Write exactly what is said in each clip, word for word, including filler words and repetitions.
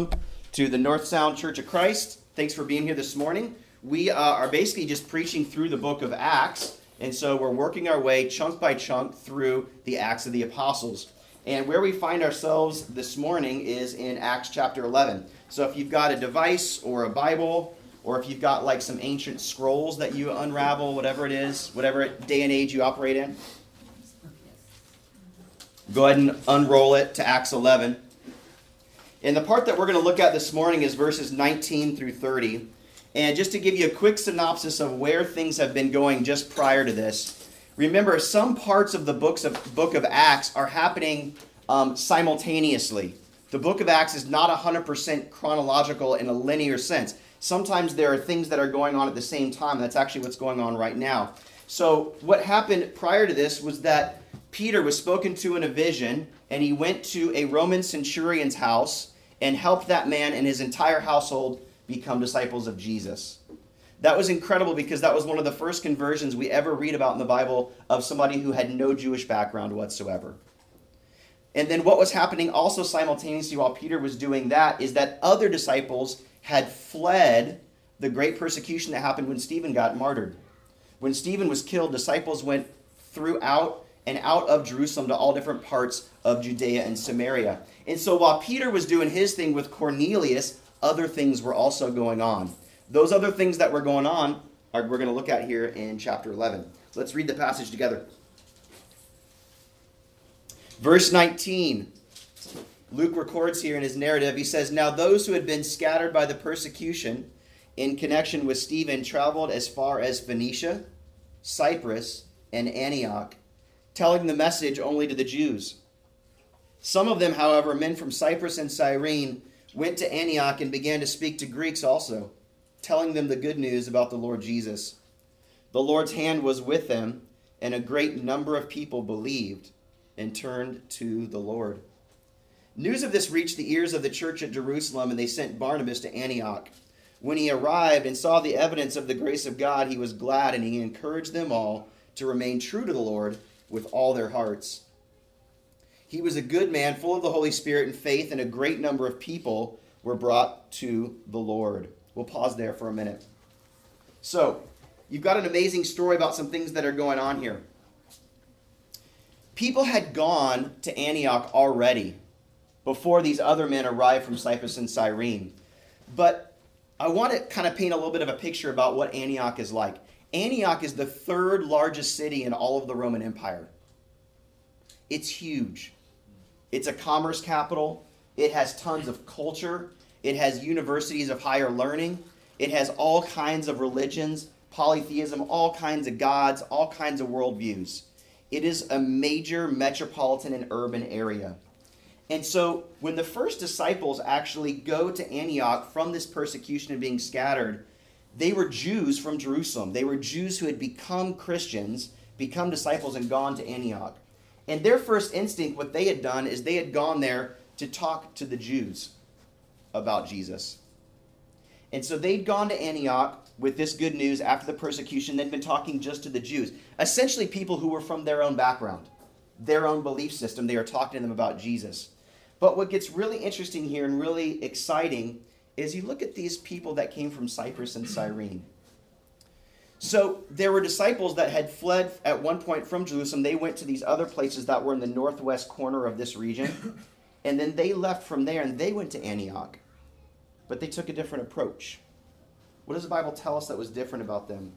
To the North Sound Church of Christ. Thanks for being here this morning. We uh, are basically just preaching through the book of Acts, and so we're working our way chunk by chunk through the Acts of the Apostles. And where we find ourselves this morning is in Acts chapter eleven. So if you've got a device or a Bible, or if you've got like some ancient scrolls that you unravel, whatever it is, whatever day and age you operate in, go ahead and unroll it to Acts eleven. And the part that we're going to look at this morning is verses nineteen through thirty. And just to give you a quick synopsis of where things have been going just prior to this, remember some parts of the books of, book of Acts are happening um, simultaneously. The book of Acts is not one hundred percent chronological in a linear sense. Sometimes there are things that are going on at the same time. That's actually what's going on right now. So what happened prior to this was that Peter was spoken to in a vision, and he went to a Roman centurion's house and helped that man and his entire household become disciples of Jesus. That was incredible because that was one of the first conversions we ever read about in the Bible of somebody who had no Jewish background whatsoever. And then what was happening also simultaneously while Peter was doing that is that other disciples had fled the great persecution that happened when Stephen got martyred. When Stephen was killed, disciples went throughout and out of Jerusalem to all different parts of Judea and Samaria. And so while Peter was doing his thing with Cornelius, other things were also going on. Those other things that were going on are we're going to look at here in chapter eleven. Let's read the passage together. Verse nineteen. Luke records here in his narrative, he says, "Now those who had been scattered by the persecution in connection with Stephen traveled as far as Phoenicia, Cyprus, and Antioch, telling the message only to the Jews. Some of them, however, men from Cyprus and Cyrene, went to Antioch and began to speak to Greeks also, telling them the good news about the Lord Jesus. The Lord's hand was with them, and a great number of people believed and turned to the Lord. News of this reached the ears of the church at Jerusalem, and they sent Barnabas to Antioch. When he arrived and saw the evidence of the grace of God, he was glad, and he encouraged them all to remain true to the Lord with all their hearts. He was a good man, full of the Holy Spirit and faith, and a great number of people were brought to the Lord." We'll pause there for a minute. So, you've got an amazing story about some things that are going on here. People had gone to Antioch already before these other men arrived from Cyprus and Cyrene. But I want to kind of paint a little bit of a picture about what Antioch is like. Antioch is the third largest city in all of the Roman Empire. It's huge. It's a commerce capital. It has tons of culture. It has universities of higher learning. It has all kinds of religions, polytheism, all kinds of gods, all kinds of worldviews. It is a major metropolitan and urban area. And so when the first disciples actually go to Antioch from this persecution and being scattered, they were Jews from Jerusalem. They were Jews who had become Christians, become disciples, and gone to Antioch. And their first instinct, what they had done, is they had gone there to talk to the Jews about Jesus. And so they'd gone to Antioch with this good news after the persecution. They'd been talking just to the Jews. Essentially people who were from their own background, their own belief system. They were talking to them about Jesus. But what gets really interesting here and really exciting is you look at these people that came from Cyprus and Cyrene. So there were disciples that had fled at one point from Jerusalem. They went to these other places that were in the northwest corner of this region. And then they left from there and they went to Antioch. But they took a different approach. What does the Bible tell us that was different about them?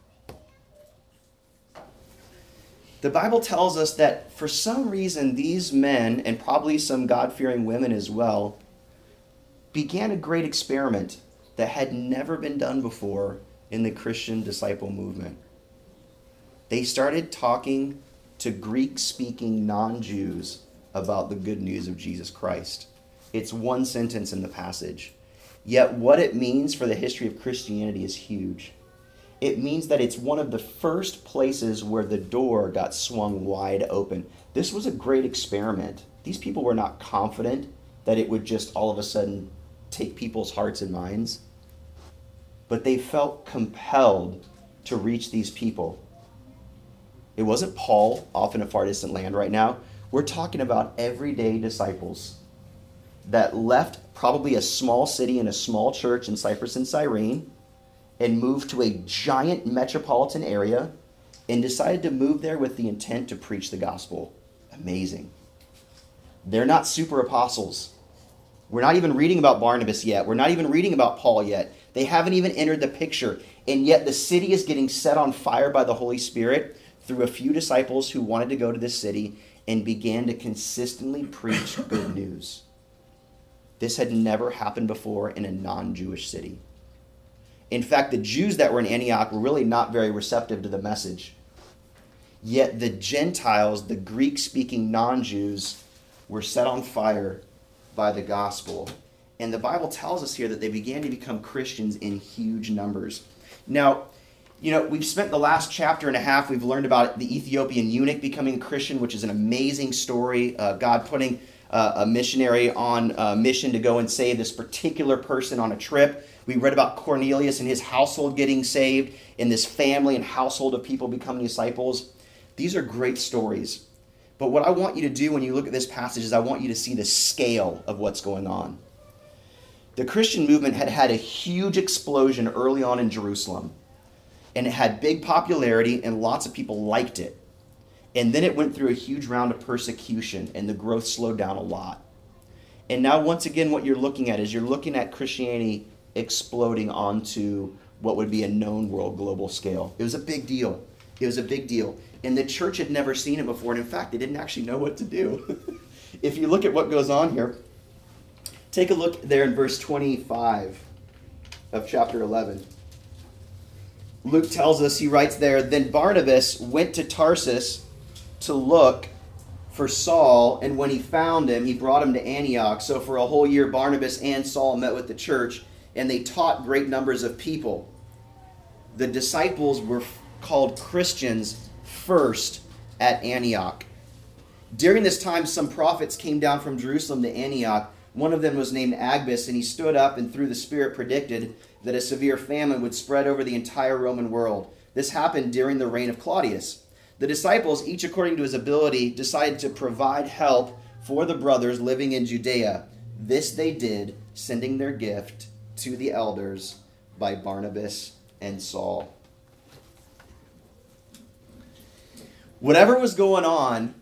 The Bible tells us that for some reason these men, and probably some God-fearing women as well, began a great experiment that had never been done before in the Christian disciple movement. They started talking to Greek-speaking non-Jews about the good news of Jesus Christ. It's one sentence in the passage. Yet what it means for the history of Christianity is huge. It means that it's one of the first places where the door got swung wide open. This was a great experiment. These people were not confident that it would just all of a sudden take people's hearts and minds. But they felt compelled to reach these people. It wasn't Paul off in a far distant land right now. We're talking about everyday disciples. that left probably a small city and a small church in Cyprus and Cyrene and moved to a giant metropolitan area and decided to move there with the intent to preach the gospel. Amazing. They're not super apostles. We're not even reading about Barnabas yet. We're not even reading about Paul yet. They haven't even entered the picture. And yet the city is getting set on fire by the Holy Spirit through a few disciples who wanted to go to this city and began to consistently preach good news. This had never happened before in a non-Jewish city. In fact, the Jews that were in Antioch were really not very receptive to the message. Yet the Gentiles, the Greek-speaking non-Jews, were set on fire by the gospel. And the Bible tells us here that they began to become Christians in huge numbers. Now, you know, we've spent the last chapter and a half, we've learned about the Ethiopian eunuch becoming a Christian, which is an amazing story. Uh, God putting uh, a missionary on a mission to go and save this particular person on a trip. We read about Cornelius and his household getting saved, and this family and household of people becoming disciples. These are great stories. But what I want you to do when you look at this passage is I want you to see the scale of what's going on. The Christian movement had had a huge explosion early on in Jerusalem. And it had big popularity and lots of people liked it. And then it went through a huge round of persecution and the growth slowed down a lot. And now once again what you're looking at is you're looking at Christianity exploding onto what would be a known world global scale. It was a big deal. It was a big deal. And the church had never seen it before. And in fact, they didn't actually know what to do. If you look at what goes on here, take a look there in verse twenty-five of chapter eleven. Luke tells us, he writes there, then Barnabas went to Tarsus to look for Saul, and when he found him, he brought him to Antioch. So for a whole year, Barnabas and Saul met with the church, and they taught great numbers of people. The disciples were called Christians first at Antioch. During this time, some prophets came down from Jerusalem to Antioch. One of them was named Agabus, and he stood up and through the Spirit predicted that a severe famine would spread over the entire Roman world. This happened during the reign of Claudius. The disciples, each according to his ability, decided to provide help for the brothers living in Judea. This they did, sending their gift to the elders by Barnabas and Saul. Whatever was going on,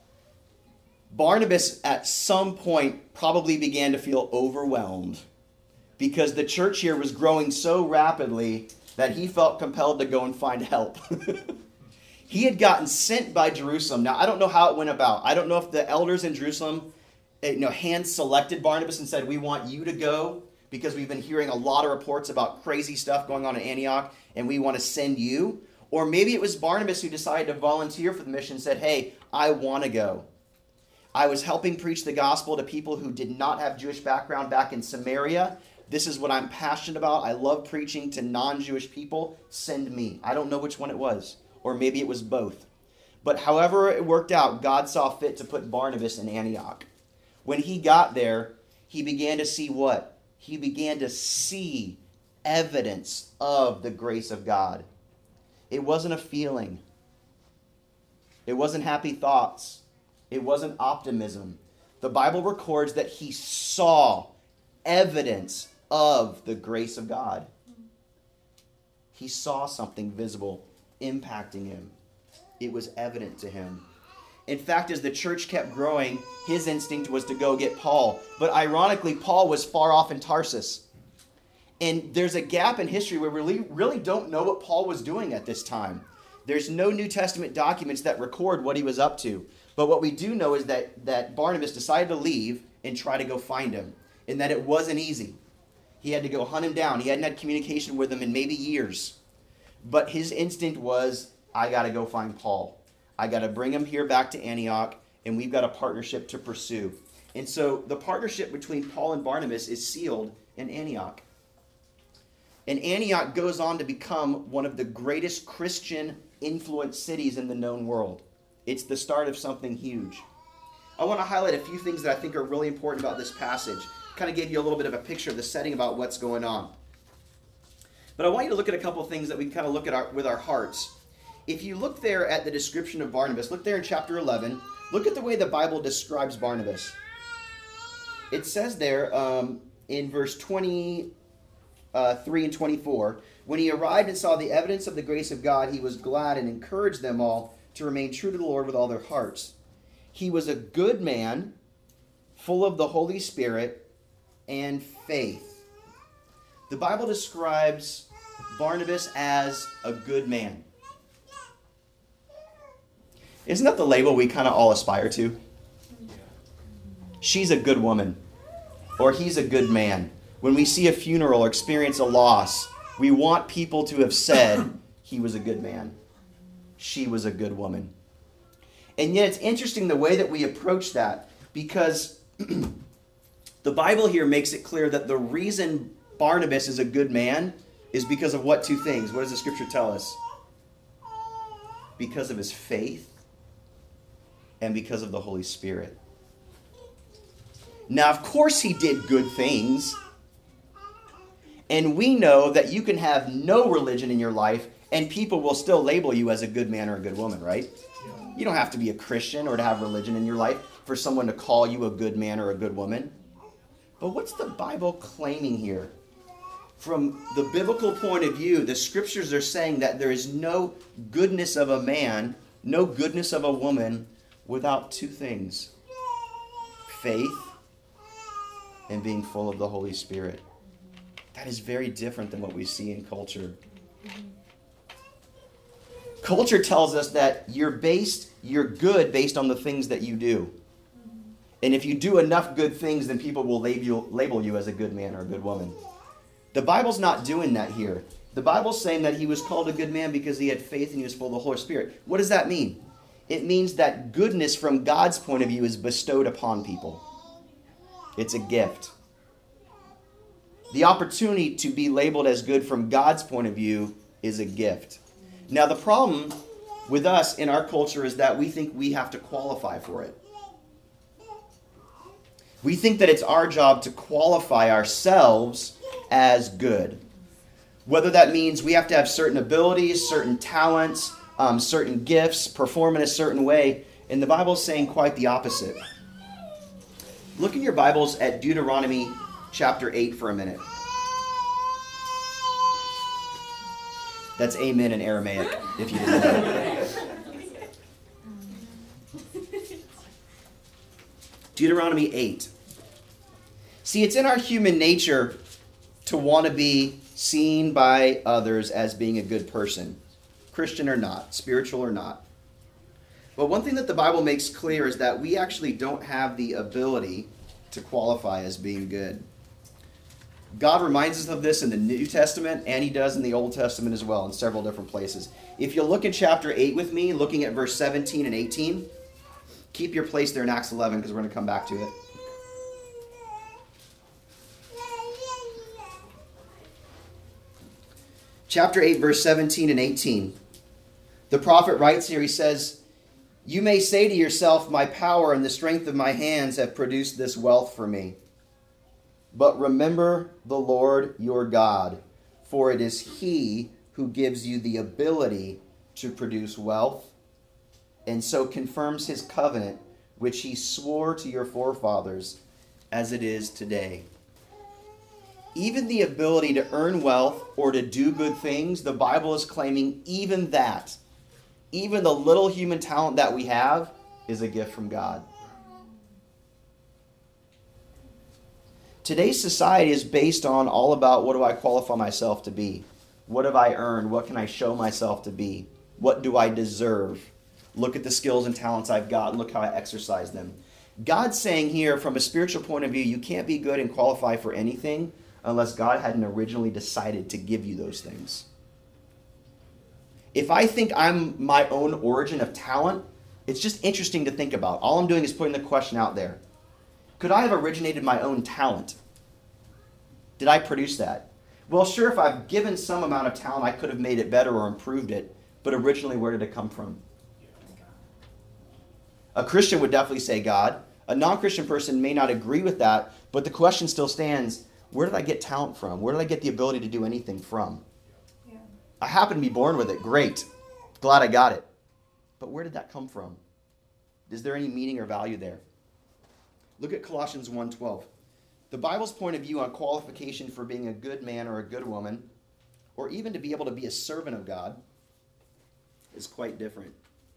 Barnabas at some point probably began to feel overwhelmed because the church here was growing so rapidly that he felt compelled to go and find help. He had gotten sent by Jerusalem. Now, I don't know how it went about. I don't know if the elders in Jerusalem, you know, hand-selected Barnabas and said, we want you to go because we've been hearing a lot of reports about crazy stuff going on in Antioch and we want to send you. Or maybe it was Barnabas who decided to volunteer for the mission and said, hey, I want to go. I was helping preach the gospel to people who did not have Jewish background back in Samaria. This is what I'm passionate about. I love preaching to non-Jewish people. Send me. I don't know which one it was. Or maybe it was both. But however it worked out, God saw fit to put Barnabas in Antioch. When he got there, he began to see what? He began to see evidence of the grace of God. It wasn't a feeling. It wasn't happy thoughts. It wasn't optimism. The Bible records that he saw evidence of the grace of God. He saw something visible impacting him. It was evident to him. In fact, as the church kept growing, his instinct was to go get Paul. But ironically, Paul was far off in Tarsus. And there's a gap in history where we really, really don't know what Paul was doing at this time. There's no New Testament documents that record what he was up to. But what we do know is that, that Barnabas decided to leave and try to go find him. And that it wasn't easy. He had to go hunt him down. He hadn't had communication with him in maybe years. But his instinct was, I got to go find Paul. I got to bring him here back to Antioch, and we've got a partnership to pursue. And so the partnership between Paul and Barnabas is sealed in Antioch. And Antioch goes on to become one of the greatest Christian influenced cities in the known world. It's the start of something huge. I want to highlight a few things that I think are really important about this passage. Kind of gave you a little bit of a picture of the setting about what's going on. But I want you to look at a couple of things that we can kind of look at our, with our hearts. If you look there at the description of Barnabas, look there in chapter eleven, look at the way the Bible describes Barnabas. it says there um, in verse twenty-three and twenty-four, when he arrived and saw the evidence of the grace of God, he was glad and encouraged them all to remain true to the Lord with all their hearts. He was a good man, full of the Holy Spirit and faith. The Bible describes Barnabas as a good man. Isn't that the label we kind of all aspire to? She's a good woman, or he's a good man. When we see a funeral or experience a loss, we want people to have said he was a good man. She was a good woman. And yet it's interesting the way that we approach that, because the Bible here makes it clear that the reason Barnabas is a good man is because of what two things? What does the scripture tell us? Because of his faith and because of the Holy Spirit. Now, of course he did good things. And we know that you can have no religion in your life and people will still label you as a good man or a good woman, right? You don't have to be a Christian or to have religion in your life for someone to call you a good man or a good woman. But what's the Bible claiming here? From the biblical point of view, the scriptures are saying that there is no goodness of a man, no goodness of a woman without two things: faith and being full of the Holy Spirit. That is very different than what we see in culture. Culture tells us that you're based, you're good based on the things that you do. And if you do enough good things, then people will label, label you as a good man or a good woman. The Bible's not doing that here. The Bible's saying that he was called a good man because he had faith and he was full of the Holy Spirit. What does that mean? It means that goodness from God's point of view is bestowed upon people. It's a gift. The opportunity to be labeled as good from God's point of view is a gift. Now, the problem with us in our culture is that we think we have to qualify for it. We think that it's our job to qualify ourselves as good. Whether that means we have to have certain abilities, certain talents, um, certain gifts, perform in a certain way. And the Bible is saying quite the opposite. Look in your Bibles at Deuteronomy chapter eight for a minute. That's amen in Aramaic, if you didn't know. Deuteronomy eight. See, it's in our human nature to want to be seen by others as being a good person, Christian or not, spiritual or not. But one thing that the Bible makes clear is that we actually don't have the ability to qualify as being good. God reminds us of this in the New Testament, and he does in the Old Testament as well, in several different places. If you'll look in chapter eight with me, looking at verse seventeen and eighteen, keep your place there in Acts eleven because we're going to come back to it. Chapter eight, verse seventeen and eighteen. The prophet writes here, he says, "You may say to yourself, my power and the strength of my hands have produced this wealth for me. But remember the Lord your God, for it is he who gives you the ability to produce wealth, and so confirms his covenant, which he swore to your forefathers, as it is today." Even the ability to earn wealth or to do good things, the Bible is claiming even that, even the little human talent that we have, is a gift from God. Today's society is based on all about what do I qualify myself to be? What have I earned? What can I show myself to be? What do I deserve? Look at the skills and talents I've got and look how I exercise them. God's saying here, from a spiritual point of view, you can't be good and qualify for anything unless God hadn't originally decided to give you those things. If I think I'm my own origin of talent, it's just interesting to think about. All I'm doing is putting the question out there. Could I have originated my own talent? Did I produce that? Well, sure, if I've given some amount of talent, I could have made it better or improved it. But originally, where did it come from? A Christian would definitely say God. A non-Christian person may not agree with that, but the question still stands, where did I get talent from? Where did I get the ability to do anything from? Yeah. I happen to be born with it. Great. Glad I got it. But where did that come from? Is there any meaning or value there? Look at Colossians one twelve. The Bible's point of view on qualification for being a good man or a good woman, or even to be able to be a servant of God, is quite different.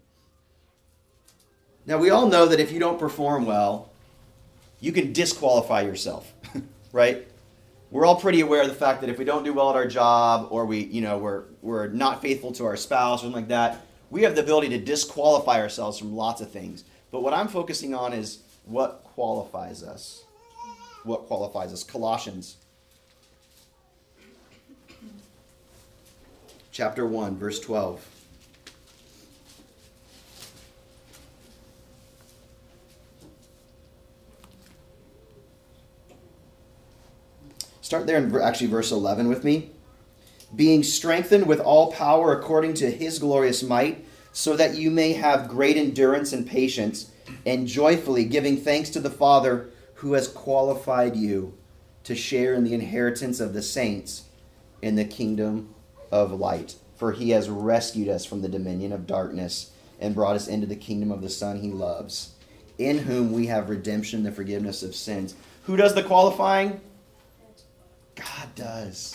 Now, we all know that if you don't perform well, you can disqualify yourself, right? We're all pretty aware of the fact that if we don't do well at our job, or we, you know, we're we're not faithful to our spouse or something like that, we have the ability to disqualify ourselves from lots of things. But what I'm focusing on is what qualifies us. What qualifies us? Colossians chapter one, verse twelve. Start there in actually verse eleven with me. Being strengthened with all power according to his glorious might, so that you may have great endurance and patience, and joyfully giving thanks to the Father who has qualified you to share in the inheritance of the saints in the kingdom of light. For he has rescued us from the dominion of darkness and brought us into the kingdom of the Son he loves, in whom we have redemption, the forgiveness of sins. Who does the qualifying? God does.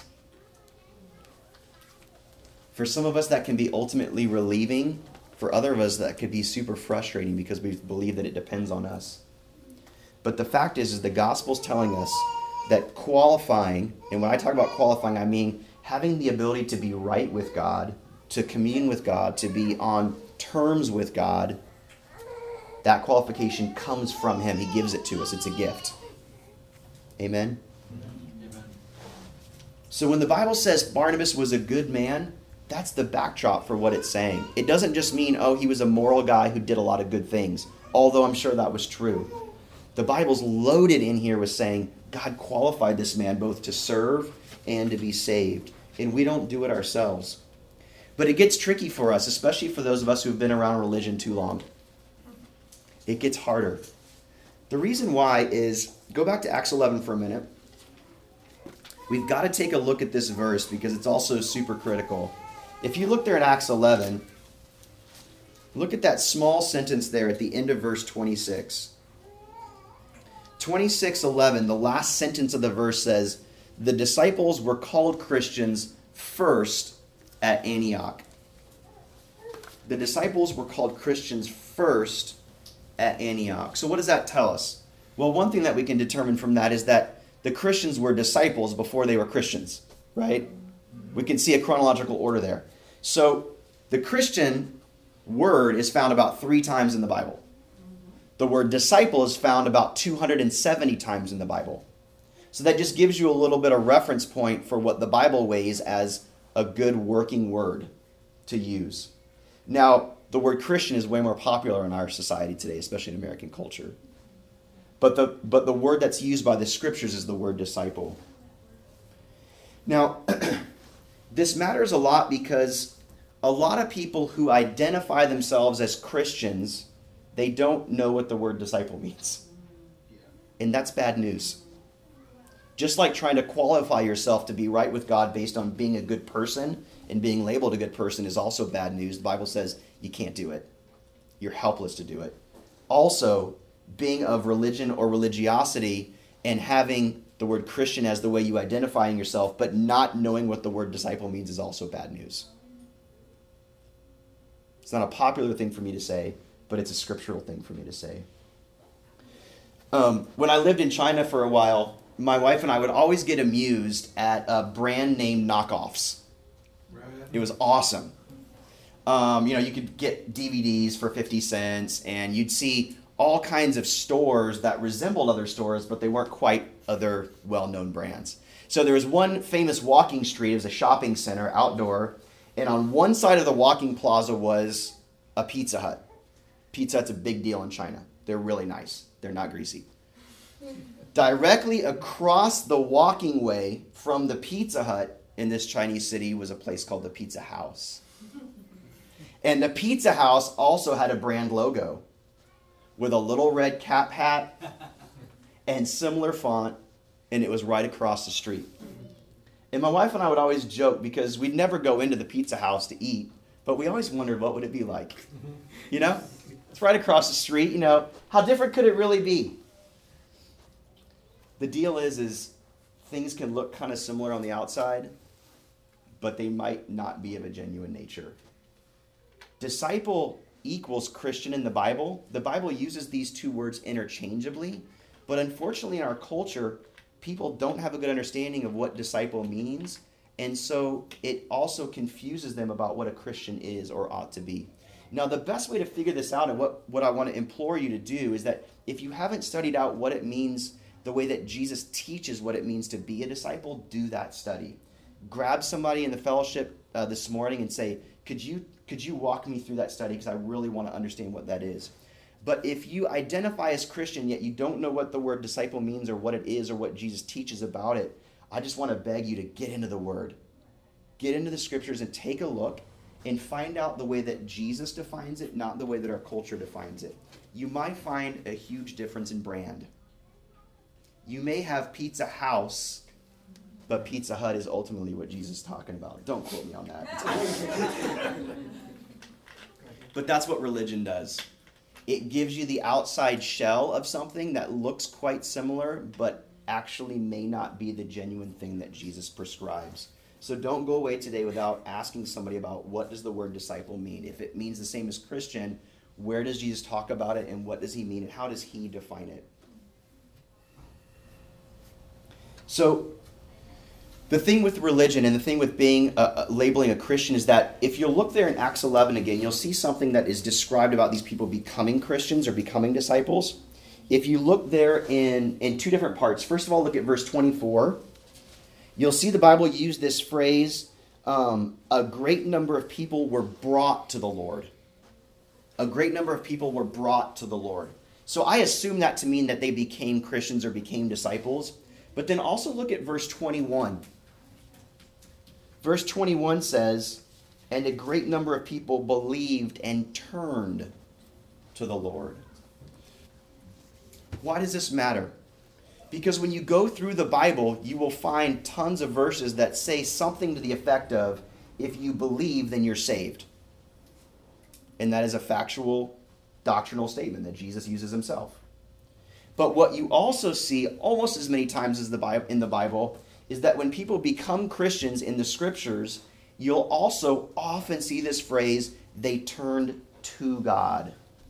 For some of us, that can be ultimately relieving. For other of us, that could be super frustrating because we believe that it depends on us. But the fact is, is the gospel's telling us that qualifying, and when I talk about qualifying, I mean having the ability to be right with God, to commune with God, to be on terms with God, that qualification comes from him. He gives it to us. It's a gift. Amen? Amen. So when the Bible says Barnabas was a good man, that's the backdrop for what it's saying. It doesn't just mean, oh, he was a moral guy who did a lot of good things, although I'm sure that was true. The Bible's loaded in here with saying God qualified this man both to serve and to be saved. And we don't do it ourselves. But it gets tricky for us, especially for those of us who've been around religion too long. It gets harder. The reason why is, go back to Acts eleven for a minute. We've got to take a look at this verse because it's also super critical. If you look there in Acts eleven, look at that small sentence there at the end of verse twenty-six. twenty-six eleven, the last sentence of the verse says, the disciples were called Christians first at Antioch. The disciples were called Christians first at Antioch. So what does that tell us? Well, one thing that we can determine from that is that the Christians were disciples before they were Christians, right? We can see a chronological order there. So the Christian word is found about three times in the Bible. The word disciple is found about two hundred seventy times in the Bible. So that just gives you a little bit of reference point for what the Bible weighs as a good working word to use. Now, the word Christian is way more popular in our society today, especially in American culture. But the, but the word that's used by the scriptures is the word disciple. Now, this matters a lot because a lot of people who identify themselves as Christians, they don't know what the word disciple means. And that's bad news. Just like trying to qualify yourself to be right with God based on being a good person and being labeled a good person is also bad news. The Bible says you can't do it. You're helpless to do it. Also, being of religion or religiosity and having the word Christian as the way you identifying yourself, but not knowing what the word disciple means is also bad news. It's not a popular thing for me to say, but it's a scriptural thing for me to say. Um, when I lived in China for a while, my wife and I would always get amused at uh, brand name knockoffs. Right. It was awesome. Um, you know, you could get D V Ds for fifty cents, and you'd see all kinds of stores that resembled other stores, but they weren't quite other well-known brands. So there was one famous walking street. It was a shopping center, outdoor, and on one side of the walking plaza was a Pizza Hut. Pizza Hut's a big deal in China. They're really nice. They're not greasy. Directly across the walking way from the Pizza Hut in this Chinese city was a place called the Pizza House. And the Pizza House also had a brand logo with a little red cap hat and similar font, and it was right across the street. And my wife and I would always joke because we'd never go into the Pizza House to eat, but we always wondered what would it be like. You know? It's right across the street, you know. How different could it really be? The deal is, is things can look kind of similar on the outside, but they might not be of a genuine nature. Disciple equals Christian in the Bible. The Bible uses these two words interchangeably, but unfortunately in our culture, people don't have a good understanding of what disciple means, and so it also confuses them about what a Christian is or ought to be. Now, the best way to figure this out, and what, what I want to implore you to do, is that if you haven't studied out what it means, the way that Jesus teaches what it means to be a disciple, do that study. Grab somebody in the fellowship uh, this morning and say, could you could you walk me through that study, because I really want to understand what that is. But if you identify as Christian, yet you don't know what the word disciple means or what it is or what Jesus teaches about it, I just want to beg you to get into the Word. Get into the Scriptures and take a look and find out the way that Jesus defines it, not the way that our culture defines it. You might find a huge difference in brand. You may have Pizza House, but Pizza Hut is ultimately what Jesus is talking about. Don't quote me on that. But that's what religion does. It gives you the outside shell of something that looks quite similar, but actually may not be the genuine thing that Jesus prescribes. So don't go away today without asking somebody about what does the word disciple mean. If it means the same as Christian, where does Jesus talk about it, and what does he mean, and how does he define it? So the thing with religion and the thing with being uh, labeling a Christian is that if you look there in Acts eleven again, you'll see something that is described about these people becoming Christians or becoming disciples. If you look there in, in two different parts, first of all, look at verse twenty-four. You'll see the Bible use this phrase, um, a great number of people were brought to the Lord. A great number of people were brought to the Lord. So I assume that to mean that they became Christians or became disciples. But then also look at verse twenty-one. Verse twenty-one says, and a great number of people believed and turned to the Lord. Why does this matter? Because when you go through the Bible, you will find tons of verses that say something to the effect of, if you believe, then you're saved. And that is a factual, doctrinal statement that Jesus uses himself. But what you also see almost as many times as the Bible, in the Bible is that when people become Christians in the Scriptures, you'll also often see this phrase, they turned to God.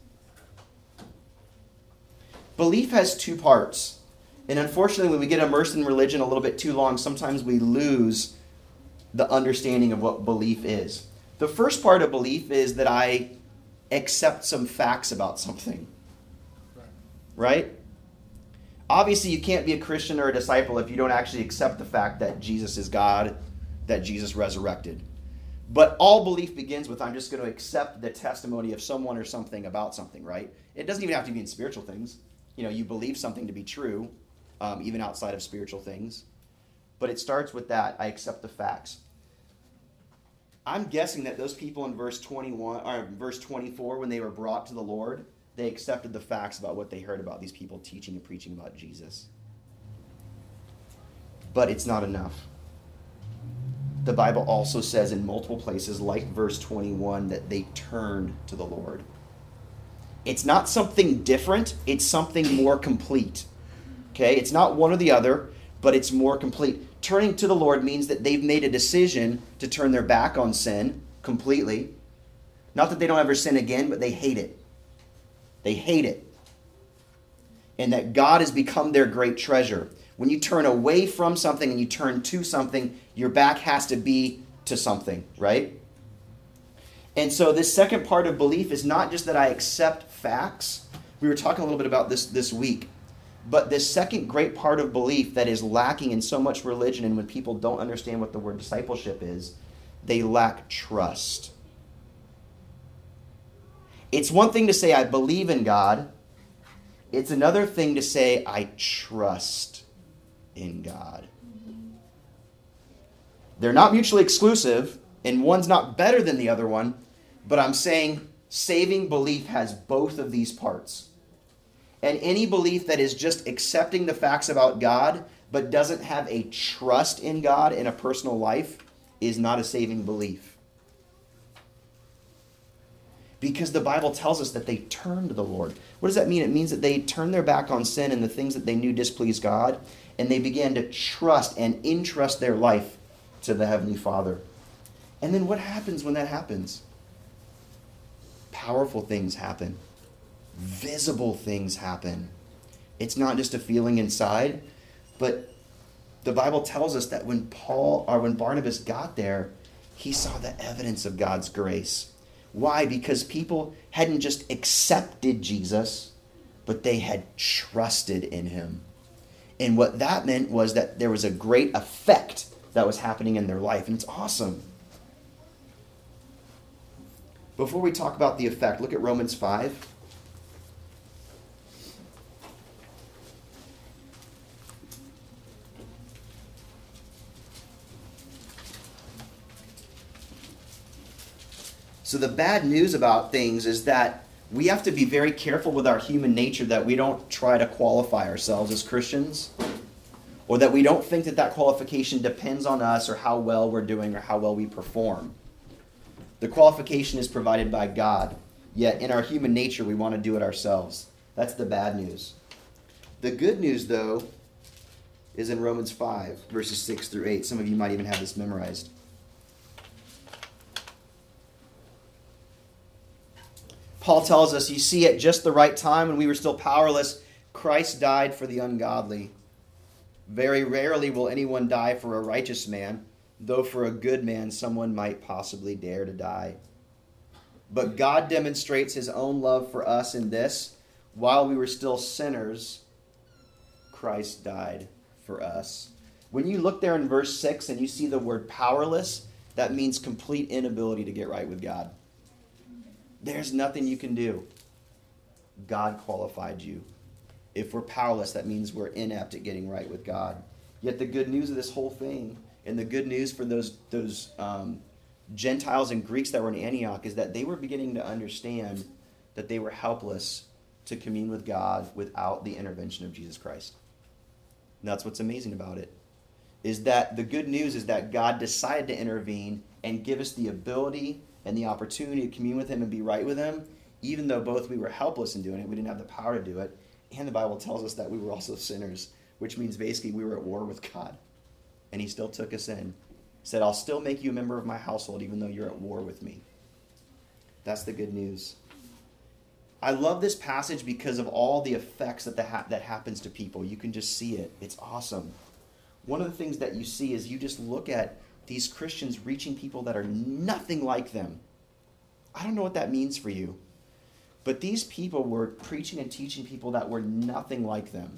Belief has two parts. And unfortunately, when we get immersed in religion a little bit too long, sometimes we lose the understanding of what belief is. The first part of belief is that I accept some facts about something. Right? Obviously, you can't be a Christian or a disciple if you don't actually accept the fact that Jesus is God, that Jesus resurrected. But all belief begins with, I'm just going to accept the testimony of someone or something about something, right? It doesn't even have to be in spiritual things. You know, you believe something to be true, um, even outside of spiritual things. But it starts with that, I accept the facts. I'm guessing that those people in verse twenty-one or verse twenty-four, when they were brought to the Lord, they accepted the facts about what they heard about these people teaching and preaching about Jesus. But it's not enough. The Bible also says in multiple places, like verse twenty-one, that they turned to the Lord. It's not something different, it's something more complete. Okay? It's not one or the other, but it's more complete. Turning to the Lord means that they've made a decision to turn their back on sin completely. Not that they don't ever sin again, but they hate it. They hate it. And that God has become their great treasure. When you turn away from something and you turn to something, your back has to be to something, right? And so this second part of belief is not just that I accept facts. We were talking a little bit about this this week. But this second great part of belief that is lacking in so much religion, and when people don't understand what the word discipleship is, they lack trust. It's one thing to say, I believe in God. It's another thing to say, I trust in God. They're not mutually exclusive, and one's not better than the other one, but I'm saying saving belief has both of these parts. And any belief that is just accepting the facts about God, but doesn't have a trust in God in a personal life, is not a saving belief. Because the Bible tells us that they turned to the Lord. What does that mean? It means that they turned their back on sin and the things that they knew displeased God, and they began to trust and entrust their life to the Heavenly Father. And then what happens when that happens? Powerful things happen. Visible things happen. It's not just a feeling inside, but the Bible tells us that when Paul or when Barnabas got there, he saw the evidence of God's grace. Why? Because people hadn't just accepted Jesus, but they had trusted in him. And what that meant was that there was a great effect that was happening in their life. And it's awesome. Before we talk about the effect, look at Romans five. So the bad news about things is that we have to be very careful with our human nature that we don't try to qualify ourselves as Christians, or that we don't think that that qualification depends on us or how well we're doing or how well we perform. The qualification is provided by God, yet in our human nature we want to do it ourselves. That's the bad news. The good news, though, is in Romans five, verses six through eight. Some of you might even have this memorized. Paul tells us, you see, at just the right time when we were still powerless, Christ died for the ungodly. Very rarely will anyone die for a righteous man, though for a good man someone might possibly dare to die. But God demonstrates his own love for us in this: while we were still sinners, Christ died for us. When you look there in verse six and you see the word powerless, that means complete inability to get right with God. There's nothing you can do. God qualified you. If we're powerless, that means we're inept at getting right with God. Yet the good news of this whole thing, and the good news for those, those um, Gentiles and Greeks that were in Antioch, is that they were beginning to understand that they were helpless to commune with God without the intervention of Jesus Christ. And that's what's amazing about it, is that the good news is that God decided to intervene and give us the ability and the opportunity to commune with him and be right with him, even though both we were helpless in doing it, we didn't have the power to do it, and the Bible tells us that we were also sinners, which means basically we were at war with God. And he still took us in. He said, I'll still make you a member of my household even though you're at war with me. That's the good news. I love this passage because of all the effects that, the ha- that happens to people. You can just see it. It's awesome. One of the things that you see is you just look at these Christians reaching people that are nothing like them. I don't know what that means for you, but these people were preaching and teaching people that were nothing like them.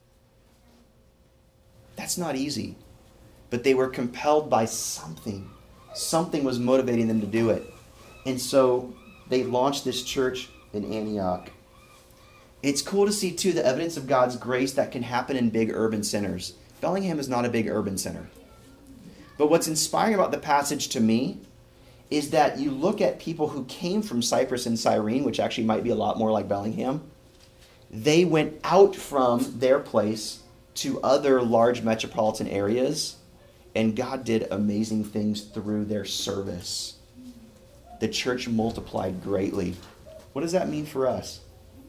That's not easy, but they were compelled by something. Something was motivating them to do it. And so they launched this church in Antioch. It's cool to see, too, the evidence of God's grace that can happen in big urban centers. Bellingham is not a big urban center. But what's inspiring about the passage to me is that you look at people who came from Cyprus and Cyrene, which actually might be a lot more like Bellingham. They went out from their place to other large metropolitan areas, and God did amazing things through their service. The church multiplied greatly. What does that mean for us?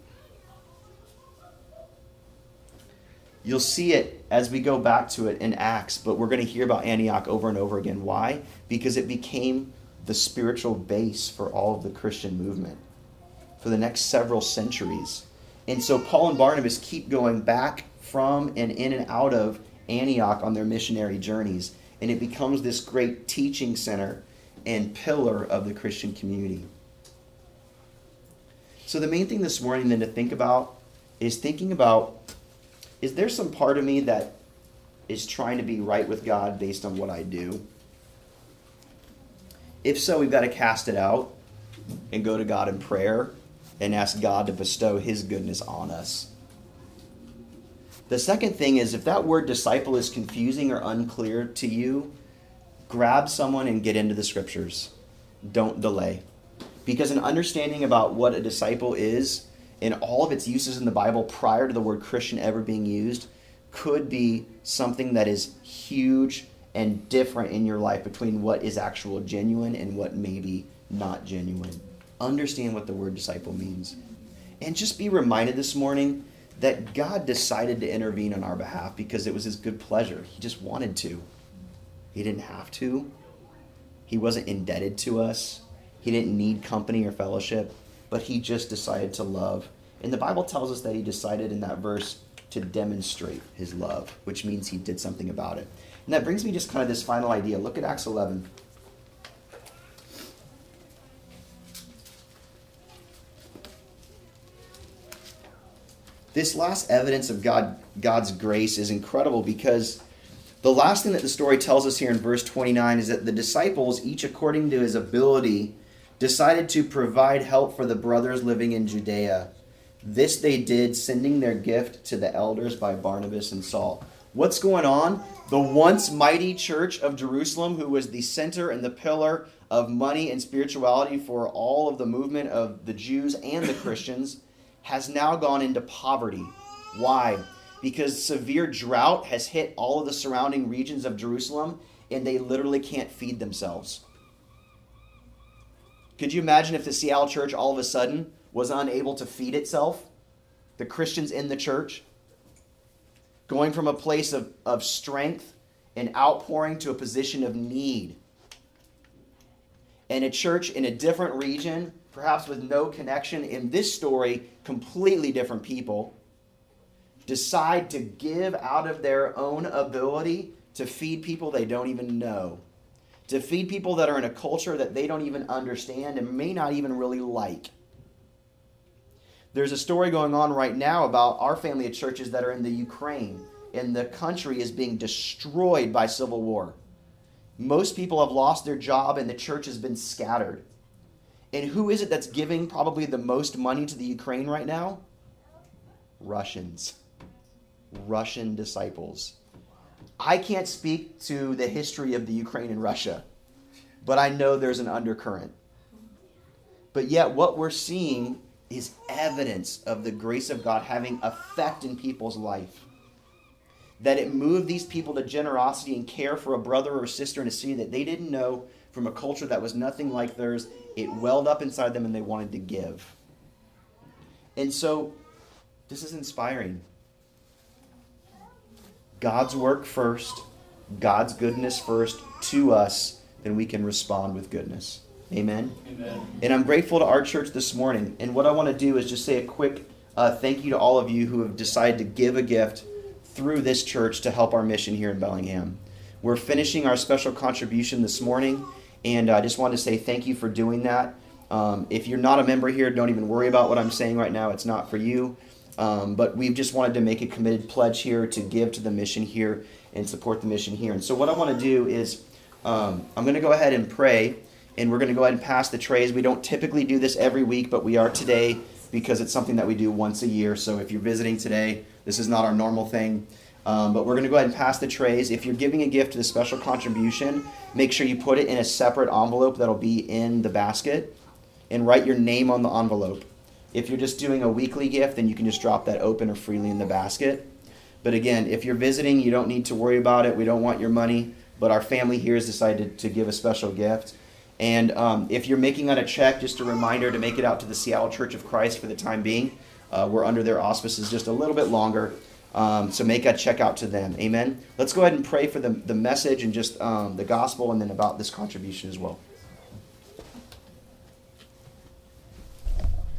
You'll see it as we go back to it in Acts, but we're going to hear about Antioch over and over again. Why? Because it became the spiritual base for all of the Christian movement for the next several centuries. And so Paul and Barnabas keep going back from and in and out of Antioch on their missionary journeys, and it becomes this great teaching center and pillar of the Christian community. So the main thing this morning then to think about is thinking about, is there some part of me that is trying to be right with God based on what I do? If so, we've got to cast it out and go to God in prayer and ask God to bestow his goodness on us. The second thing is, if that word disciple is confusing or unclear to you, grab someone and get into the scriptures. Don't delay. Because an understanding about what a disciple is and all of its uses in the Bible prior to the word Christian ever being used could be something that is huge and different in your life between what is actual genuine and what may be not genuine. understand what the word disciple means. And just be reminded this morning that God decided to intervene on our behalf because it was his good pleasure. He just wanted to. He didn't have to. He wasn't indebted to us. He didn't need company or fellowship, but he just decided to love. And the Bible tells us that he decided in that verse to demonstrate his love, which means he did something about it. And that brings me just kind of this final idea. Look at Acts eleven. This last evidence of God, God's grace is incredible because the last thing that the story tells us here in verse twenty-nine is that the disciples, each according to his ability, decided to provide help for the brothers living in Judea. This they did, sending their gift to the elders by Barnabas and Saul. What's going on? The once mighty church of Jerusalem, who was the center and the pillar of money and spirituality for all of the movement of the Jews and the Christians, has now gone into poverty. Why? Because severe drought has hit all of the surrounding regions of Jerusalem, and they literally can't feed themselves. Could you imagine if the Seattle church all of a sudden was unable to feed itself? The Christians in the church? Going from a place of, of strength and outpouring to a position of need. And a church in a different region, perhaps with no connection, in this story, completely different people, decide to give out of their own ability to feed people they don't even know. To feed people that are in a culture that they don't even understand and may not even really like. There's a story going on right now about our family of churches that are in the Ukraine, and the country is being destroyed by civil war. Most people have lost their job and the church has been scattered. And who is it that's giving probably the most money to the Ukraine right now? Russians. Russian disciples. I can't speak to the history of the Ukraine and Russia, but I know there's an undercurrent. But yet what we're seeing is evidence of the grace of God having effect in people's life. That it moved these people to generosity and care for a brother or sister in a city that they didn't know, from a culture that was nothing like theirs. It welled up inside them and they wanted to give. And so, this is inspiring. God's work first, God's goodness first to us, then we can respond with goodness. Amen? Amen. And I'm grateful to our church this morning. And what I want to do is just say a quick uh, thank you to all of you who have decided to give a gift through this church to help our mission here in Bellingham. We're finishing our special contribution this morning, and I just wanted to say thank you for doing that. Um, if you're not a member here, don't even worry about what I'm saying right now. It's not for you. Um, but we've just wanted to make a committed pledge here to give to the mission here and support the mission here. And so what I want to do is um, I'm going to go ahead and pray, and we're going to go ahead and pass the trays. We don't typically do this every week, but we are today because it's something that we do once a year. So if you're visiting today, this is not our normal thing. Um, but we're going to go ahead and pass the trays. If you're giving a gift to the special contribution, make sure you put it in a separate envelope that'll be in the basket and write your name on the envelope. If you're just doing a weekly gift, then you can just drop that open or freely in the basket. But again, if you're visiting, you don't need to worry about it. We don't want your money, but our family here has decided to give a special gift. And um, if you're making out a check, just a reminder to make it out to the Seattle Church of Christ for the time being. Uh, we're under their auspices just a little bit longer. Um, so make a check out to them. Amen. Let's go ahead and pray for the, the message and just um, the gospel and then about this contribution as well.